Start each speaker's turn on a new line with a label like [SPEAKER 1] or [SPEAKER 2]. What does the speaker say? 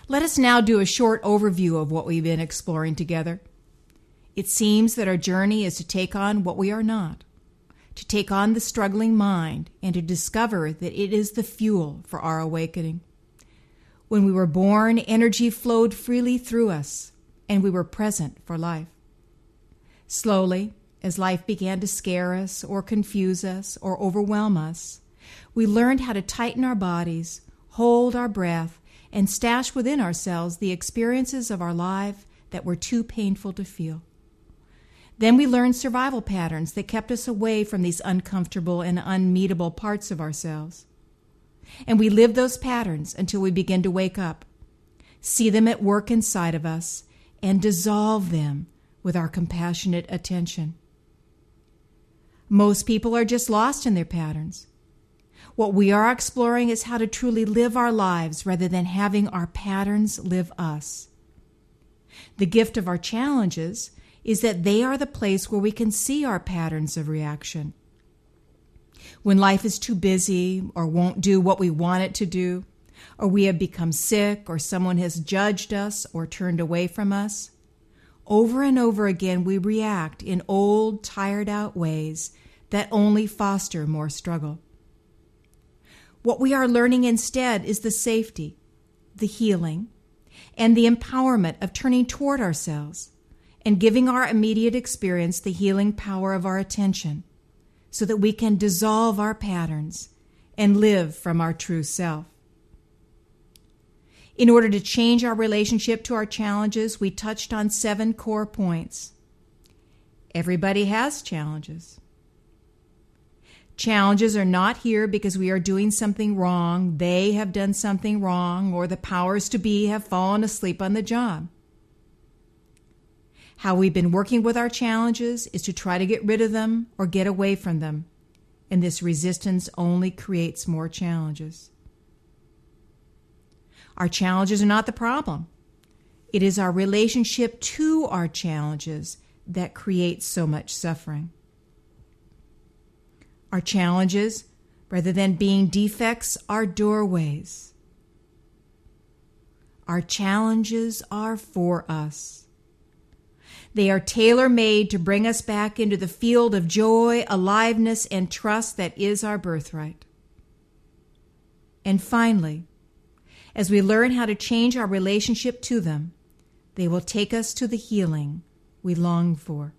[SPEAKER 1] Let us now do a short overview of what we've been exploring together. It seems that our journey is to take on what we are not, to take on the struggling mind, and to discover that it is the fuel for our awakening. When we were born, energy flowed freely through us, and we were present for life. Slowly, as life began to scare us or confuse us or overwhelm us, we learned how to tighten our bodies, hold our breath, and stash within ourselves the experiences of our life that were too painful to feel. Then we learned survival patterns that kept us away from these uncomfortable and unmeetable parts of ourselves. And we lived those patterns until we begin to wake up, see them at work inside of us, and dissolve them with our compassionate attention. Most people are just lost in their patterns. What we are exploring is how to truly live our lives rather than having our patterns live us. The gift of our challenges is that they are the place where we can see our patterns of reaction. When life is too busy or won't do what we want it to do, or we have become sick or someone has judged us or turned away from us, over and over again we react in old, tired-out ways that only foster more struggle. What we are learning instead is the safety, the healing, and the empowerment of turning toward ourselves and giving our immediate experience the healing power of our attention so that we can dissolve our patterns and live from our true self. In order to change our relationship to our challenges, we touched on 7 core points. Everybody has challenges. Challenges are not here because we are doing something wrong, they have done something wrong, or the powers to be have fallen asleep on the job. How we've been working with our challenges is to try to get rid of them or get away from them, and this resistance only creates more challenges. Our challenges are not the problem. It is our relationship to our challenges that creates so much suffering. Our challenges, rather than being defects, are doorways. Our challenges are for us. They are tailor-made to bring us back into the field of joy, aliveness, and trust that is our birthright. And finally, as we learn how to change our relationship to them, they will take us to the healing we long for.